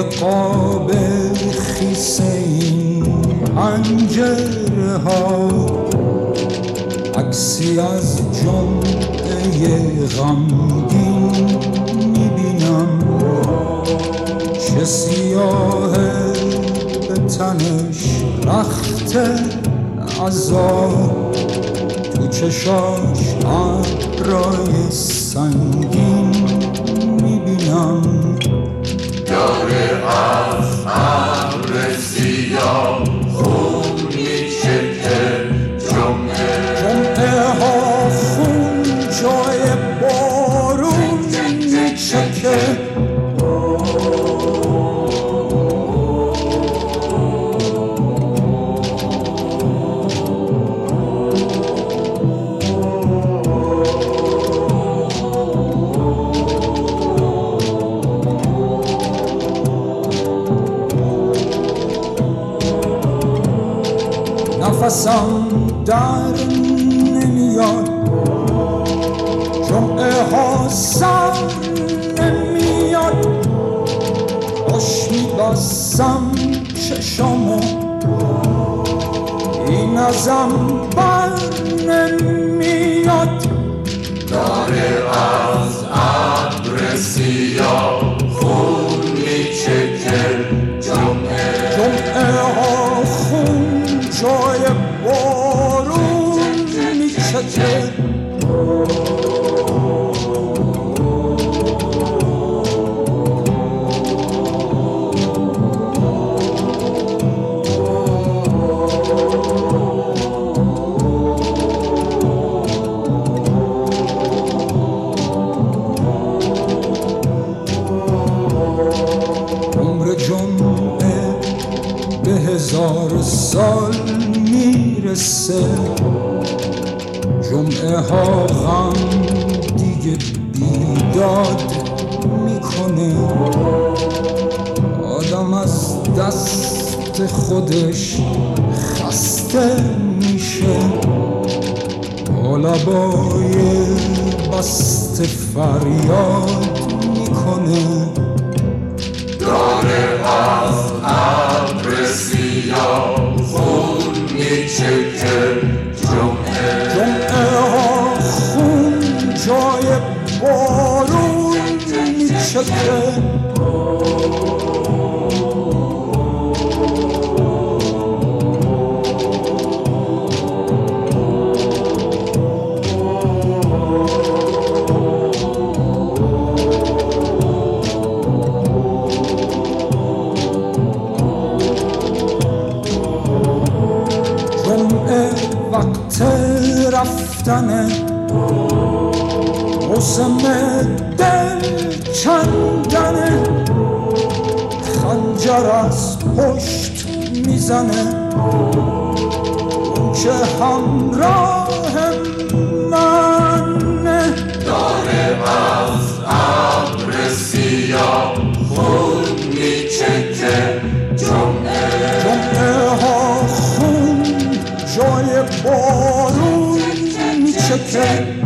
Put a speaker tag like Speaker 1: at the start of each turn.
Speaker 1: قاب خیس این پنجره ها عکسی از جمعه غمگین میبینم، چه سیاهه به تنش رخت عذاب، تو چشاش ابرای سنگین میبینم.
Speaker 2: داره از ابر سیاه خون میچکه،
Speaker 1: جمعه ها خون جای بارون میچکه. نفسم در نمیاد، جمعه ها سر نمیاد، خوش میبستم چشامو این ازم بر نمیاد.
Speaker 2: داره از ابر سیاه خون میچکه،
Speaker 1: جمعه ها خون جای بارون میچکه. عمر جمعه به 1000 سال میرسه، جمعه ها غم دیگه بیداد میکنه، آدم از دست خودش خسته میشه، با لبای بسته فریاد میکنه.
Speaker 2: داره از ابر سیاه خون میچکه،
Speaker 1: جمعه ها خون جای بارون میچکه. وقت رفتنه، موسم دل کندنه، خنجر از پشت میزنه، اون که همراه منه.
Speaker 2: داره از ابر سیاه خون میچکه،
Speaker 1: جمعه ها خون جای بارون میچکه.